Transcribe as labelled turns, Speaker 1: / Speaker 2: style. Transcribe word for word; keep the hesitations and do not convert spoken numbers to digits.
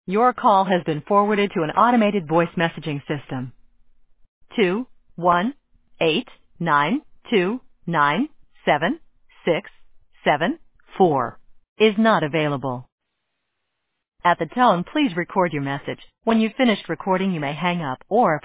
Speaker 1: Your call has been forwarded to an automated voice messaging system. Two one eight nine two nine seven six seven four is not available. At the tone, please record your message. When you've finished recording, you may hang up or